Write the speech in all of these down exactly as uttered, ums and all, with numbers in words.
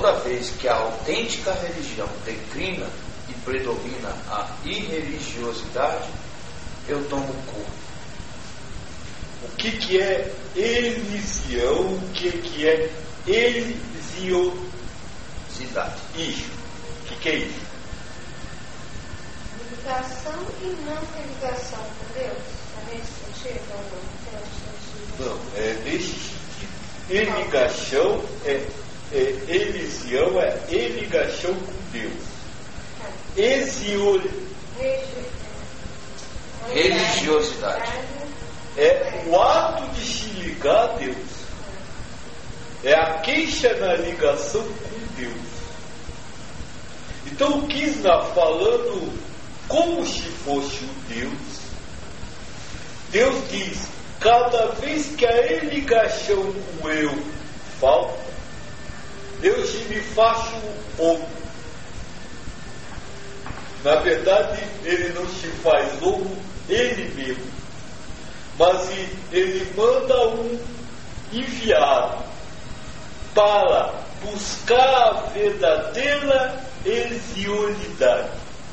toda vez que a autêntica religião declina e predomina a irreligiosidade, eu tomo corpo. O que, que é elisião? O que, que é elisiosidade? Isso. O que, que é isso? Ligação e não religação com Deus? É nesse sentido ou não? Não, é nesse sentido. Eligação é, é elisião é eligação com Deus. Exio, Religiosidade. é o ato de se ligar a Deus. É a queixa na ligação com Deus. Então o Kisna falando como se fosse o Deus, Deus diz, cada vez que a ligação com eu falta, eu se me faço pouco. Na verdade, ele não se faz louco ele mesmo, mas ele manda um enviado para buscar a verdadeira exionidade.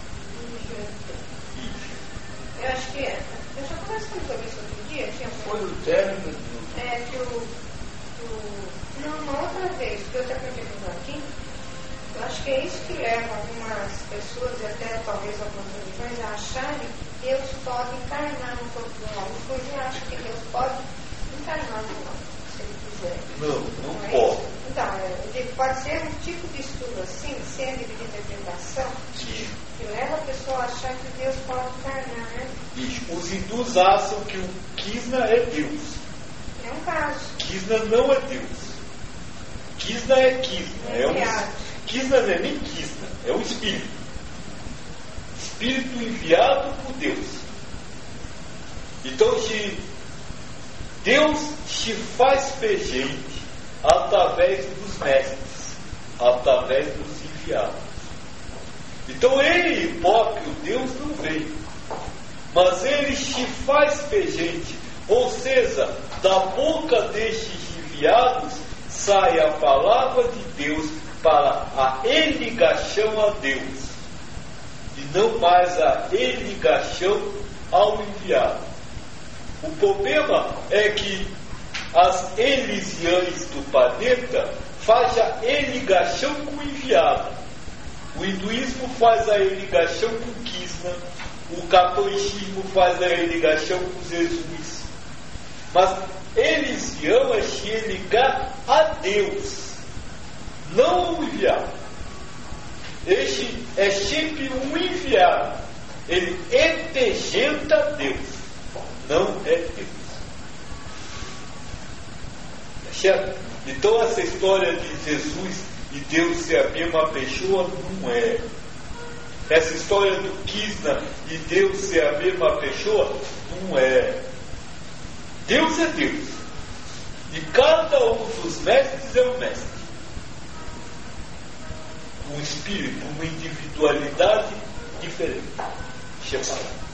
Eu acho que é. Eu já conversei sobre isso outro dia. Tinha Foi o término do... É que o, o. Não, uma outra vez, que eu até perguntando aqui, eu acho que é isso que leva algumas pessoas, e até talvez algumas religiões, a acharem que Deus pode encarnar no corpo do homem. Pois eu acho que Deus pode encarnar no homem, se ele quiser. Não, não, não é pode. isso? Então, eu digo, pode ser um tipo de estudo assim, sem de interpretação, Sim. que leva a pessoa a achar que Deus pode encarnar, né? Isso. Os hindus acham que o Krishna é Deus. É um caso. Krishna não é Deus. Krishna é Krishna. É um, Krishna não é nem Krishna, é um espírito. Espírito enviado por Deus. Então, se Deus se faz presente através dos mestres, através dos enviados. Então ele próprio, Deus não veio, mas ele se faz presente, ou seja, da boca destes enviados sai a palavra de Deus para a eligação a Deus, e não mais a eligação ao enviado. O problema é que as elisiães do planeta fazem a eligação com o enviado. O hinduísmo faz a ligação com Krishna, o catolicismo faz a ligação com Jesus. Mas elisião é se ligar a Deus, não ao enviado. Este é sempre um enviado. Ele representa Deus, não é Deus. Certo? Então essa história de Jesus e Deus ser a mesma pessoa não é. Essa história do Krishna e Deus ser a mesma pessoa não é. Deus é Deus. E cada um dos mestres é um mestre. Um espírito, uma individualidade diferente. Separada.